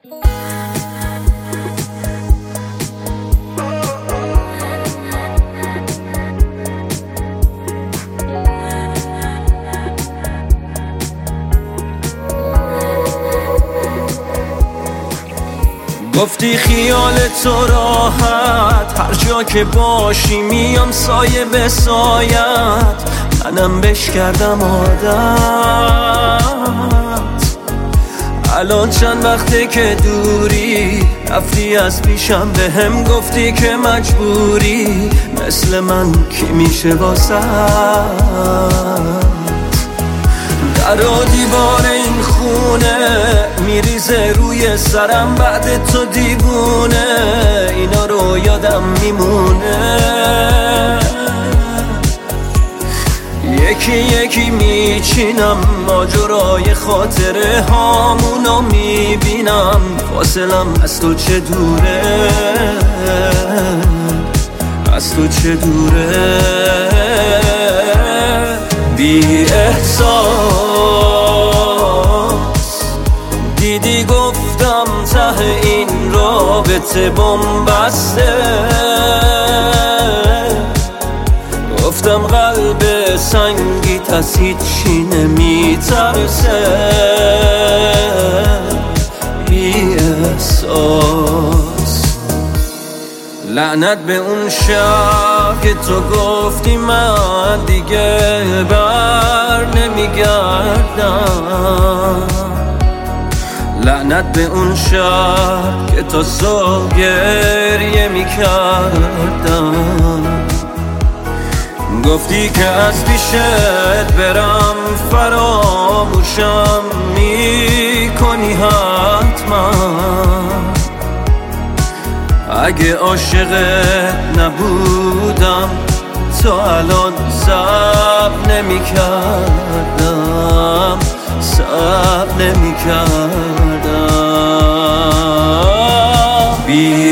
گفتی خیال تو راحت، هر جا که باشی میام سایه به سایت، منم بش کردم عادت. الان چند وقته که دوری، رفتی از پیشم به هم گفتی که مجبوری، مثل من کی میشه واسه در و دیوار این خونه میریزه روی سرم، بعد تو دیوونه اینا رو یادم میمونه. یکی یکی میچینم ماجرای خاطره هامونو میبینم، فاصلم از تو چه دوره، از تو چه دوره. بی احساس دیدی گفتم ته این رابطه بن‌بسته، گفتم قلب سنگیت از هیچی نمیترسه. بی احساس لعنت به اون شب که تو گفتی من دیگه بر نمیگردم، لعنت به اون شب که تا صبح گریه میکردم. گفتی که از پیشت برم فراموشم میکنی حتما، اگه عاشقت نبودم تا الان صبر نمی‌کردم، صبر نمی‌کردم. بی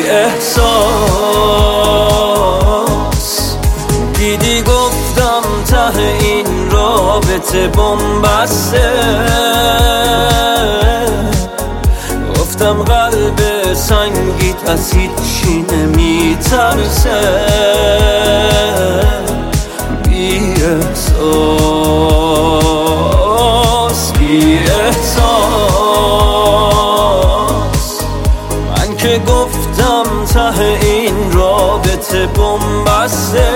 احساس دیدی گفتم ته این رابطه بن‌بسته، گفتم قلب سنگیت از هیچی نمیترسه. بی احساس بی احساس من که گفتم ته این رابطه بن‌بسته،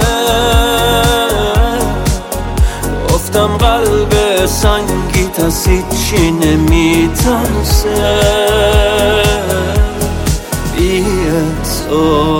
گفتم قلب سنگیت از هیچی نمیترسه. بی احساس